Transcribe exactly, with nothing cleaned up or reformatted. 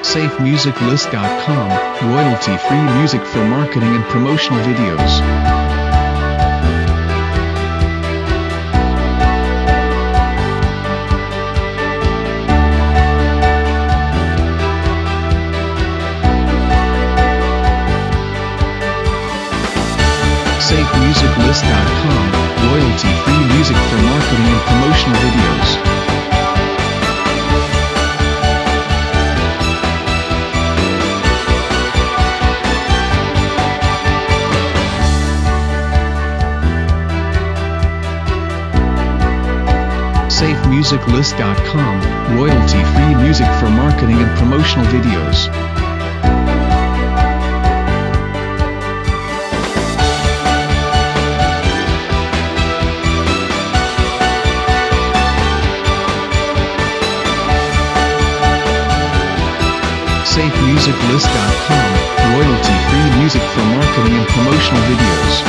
safe music list dot com, royalty-free music for marketing and promotional videos. safe music list dot com, royalty-free music for marketing and promotional videos. safe music list dot com, royalty-free music for marketing and promotional videos. safe music list dot com, royalty-free music for marketing and promotional videos.